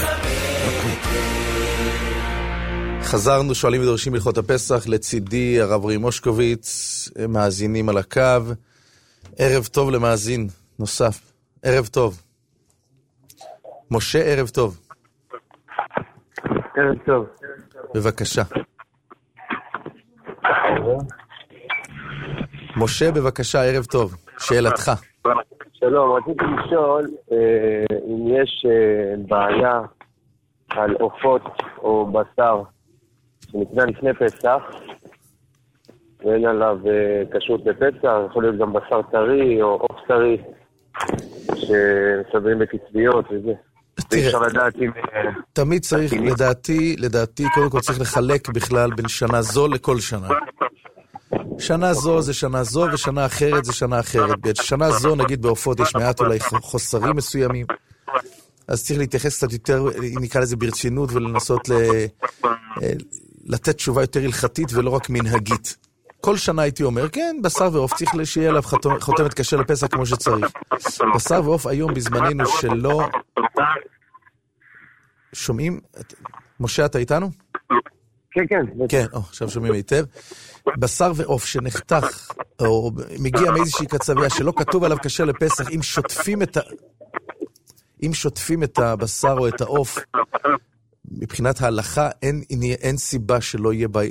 חזרנו, שואלים ודורשים בהלכות הפסח, לצידי הרב רי מושקוביץ, מאזינים על הקו. ערב טוב למאזין נוסף. ערב טוב. משה, ערב טוב. ערב טוב. בבקשה. משה, בבקשה, ערב טוב. שאלתך. שלום, רציתי לשאול אם יש בעיה על עופות או בשר שנקנה לפני פסח, ואין עליו כשרות לפסח, יכול להיות גם בשר טרי או עוף טרי שמסברים בקצביות וזה. אפשר לדעת אם... תמיד צריך, לדעתי, קודם כל צריך לחלק בכלל בין שנה זו לכל שנה. שנה זו זה שנה זו, ושנה אחרת זה שנה אחרת. בשנה זו, נגיד בעופות, יש מעט אולי חוסרים מסוימים. אז צריך להתייחס קצת יותר, נקרא לזה ברצינות, ולנסות לתת תשובה יותר הלכתית ולא רק מנהגית. כל שנה הייתי אומר, כן, בשר ועוף צריך שיהיה עליו חותמת כשר לפסח כמו שצריך. בשר ועוף היום בזמננו שלא... שומעים? משה, אתה איתנו? כן, כן. כן, עכשיו שומעים היטב. בשר ועוף שנחתך, או מגיע מאיזושהי קצביה שלא כתוב עליו כשר לפסח, אם שוטפים את הבשר או את העוף, מבחינת ההלכה אין סיבה שלא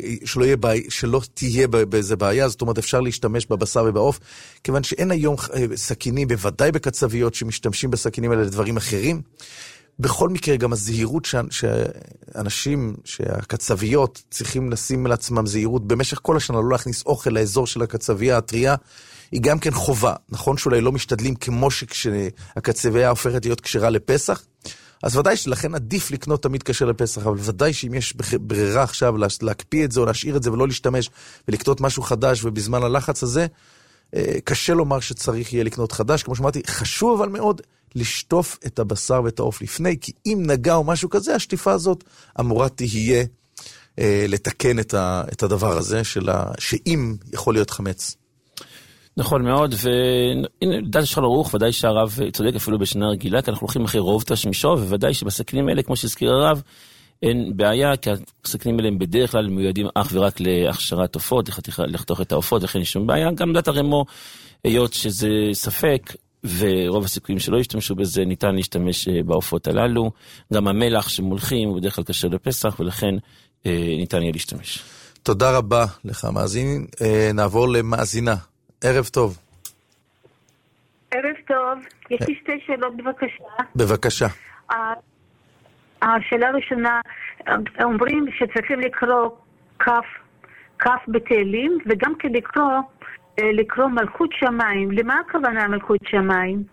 תהיה באיזה בעיה, זאת אומרת אפשר להשתמש בבשר ובעוף, כיוון שאין היום סכינים, בוודאי בקצביות שמשתמשים בסכינים האלה לדברים אחרים. בכל מקרה גם הזהירות שאנשים, שהקצביות צריכים לשים לעצמם זהירות במשך כל השנה, לא להכניס אוכל לאזור של הקצבייה הטריה, היא גם כן חובה. נכון שאולי לא משתדלים כמו שכשהקצבייה הופכת להיות כשרה לפסח, אז ודאי שלכן עדיף לקנות תמיד כשר לפסח, אבל ודאי שאם יש ברירה עכשיו להקפיא את זה או להשאיר את זה ולא להשתמש ולקנות משהו חדש, ובזמן הלחץ הזה, קשה לומר שצריך יהיה לקנות חדש. כמו שאמרתי, חשוב אבל מאוד לשטוף את הבשר ואת העוף לפני, כי אם נגע או משהו כזה, השטיפה הזאת אמורה תהיה לתקן את הדבר הזה, שאם יכול להיות חמץ. נכון מאוד, והנה, דעת שחל ערוך, ודאי שהרב צודק אפילו בשנה רגילה, כי אנחנו הולכים אחרי רוב תשמישו, וודאי שבסכנים האלה, כמו שהזכיר הרב, אין בעיה, כי הסכנים האלה הם בדרך כלל מיועדים אך ורק להכשרת עופות, לחתוך את העופות, וכן יש שום בעיה. גם דעת הרמו, היות שזה ספק, ורוב הסיכויים שלא ישתמשו בזה, ניתן להשתמש בעופות הללו. גם המלח שמולכים הוא בדרך כלל כשר לפסח, ולכן ניתן יהיה להשתמש. תודה רבה לך, מאזין. נעבור למאזינה. ערב טוב. ערב טוב. יש לי שתי שאלות בבקשה. בבקשה. השאלה הראשונה, אומרים שצריכים לקרוא כף בתהילים, וגם כן לקרוא מלכות שמיים. למה הכוונה מלכות שמיים?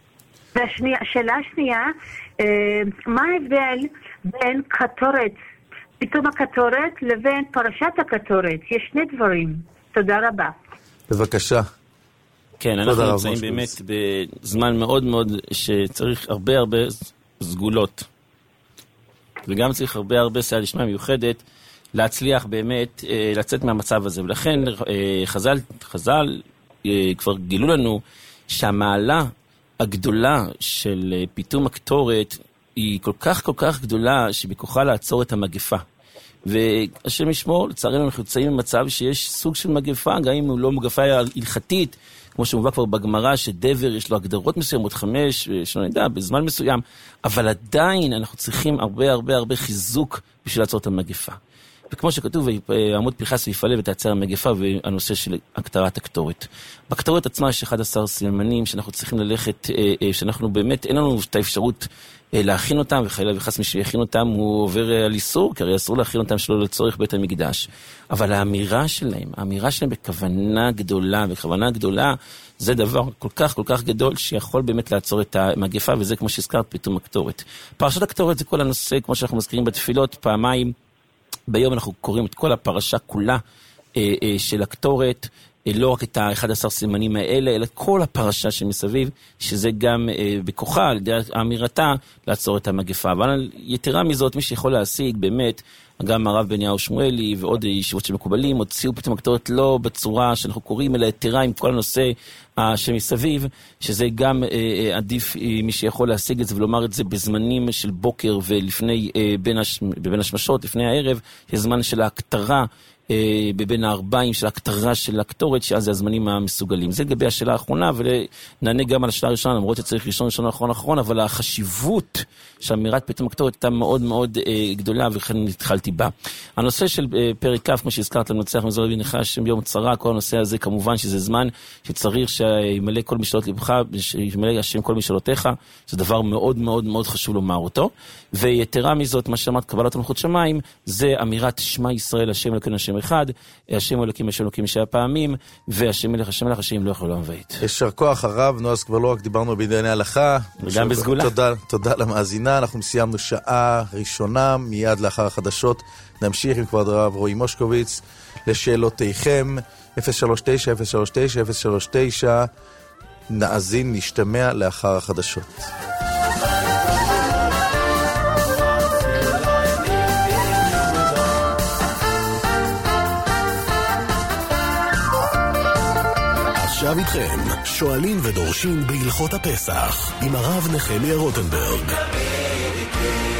והשאלה השנייה, מה ההבדל בין קטורת, פתאום הקטורת, לבין פרשת הקטורת? יש שני דברים. תודה רבה. בבקשה. כן, אנחנו נמצאים באמת בזמן מאוד מאוד שצריך הרבה סגולות. וגם צריך הרבה סייע לשמה מיוחדת להצליח באמת לצאת מהמצב הזה. ולכן חז"ל כבר גילו לנו שהמעלה הגדולה של פיתום הקטורת היא כל כך גדולה שבכוחה לעצור את המגפה. והשם ישמור, לצערנו אנחנו יוצאים במצב שיש סוג של מגפה, גם אם הוא לא מגפה הלכתית, כמו שמובא כבר בגמרא, שדבר יש לו הגדרות מסוימות, 5, שלא נדע, בזמן מסוים, אבל עדיין אנחנו צריכים הרבה חיזוק בשביל לעצור את המגפה. וכמו שכתוב, עמוד פנחס ויפעלה ותעצר המגפה, והנושא של הקטרת הקטורת. בקטורת עצמה יש 11 סימנים שאנחנו צריכים ללכת, שאנחנו באמת, אין לנו את האפשרות להכין אותם, וחלילה וחס מי שיכין אותם הוא עובר על איסור, כי הרי אסור להכין אותם שלא לצורך בית המקדש. אבל האמירה שלהם בכוונה גדולה, זה דבר כל כך גדול שיכול באמת לעצור את המגפה, וזה כמו שהזכרת, פתאום הקטורת. פרשת הקטורת זה כל הנושא, כמו שאנחנו מזכירים בתפילות, פעמיים ביום אנחנו קוראים את כל הפרשה כולה של הקטורת, לא רק את ה-11 סימנים האלה, אלא כל הפרשה שמסביב, שזה גם בכוחה, על ידי האמירתה, לעצור את המגפה. אבל יתרה מזאת, מי שיכול להשיג באמת, גם הרב בניהו שמואלי ועוד ישיבות שמקובלים, הוציאו פתאום הקטורת לא בצורה שאנחנו קוראים, אלא יתרה עם כל הנושא שמסביב, שזה גם עדיף מי שיכול להשיג את זה ולומר את זה בזמנים של בוקר ולפני, בין השמשות, לפני הערב, זמן של ההקטרה, בבין הארבעים של הקטרה של הקטורת, שאז זה הזמנים המסוגלים. זה לגבי השאלה האחרונה, ונענה גם על השאלה הראשונה, למרות שצריך ראשון, אחרון, אבל החשיבות של אמירת פתאום הקטורת הייתה מאוד גדולה, וכן התחלתי בה. הנושא של פרק כ', כמו שהזכרת לנצח מזור רבי נחש, ביום צרה, כל הנושא הזה, כמובן שזה זמן שצריך שימלא כל משאלות לבך, שימלא השם כל משאלותיך, זה דבר מאוד חשוב לומר אותו. ויתרה מזאת, מה שאמרת, קבלת מלכות שמיים, זה אמירת שמע ישראל, השם אלוקינו השם אחד, השם אלוקים השם אלוקים משעה פעמים, והשם מלך השם מלך השם לא יכול לעולם ועית. יישר כוח הרב, נו אז כבר לא רק דיברנו בענייני הלכה, וגם בסגולה. תודה למאזינה, אנחנו סיימנו שעה ראשונה, מיד לאחר החדשות נמשיך עם כבוד הרב רועי מושקוביץ לשאלותיכם, 039, נאזין, נשתמע לאחר החדשות. עכשיו איתכם, שואלים ודורשים בהלכות הפסח, עם הרב נחמיה רוטנברג.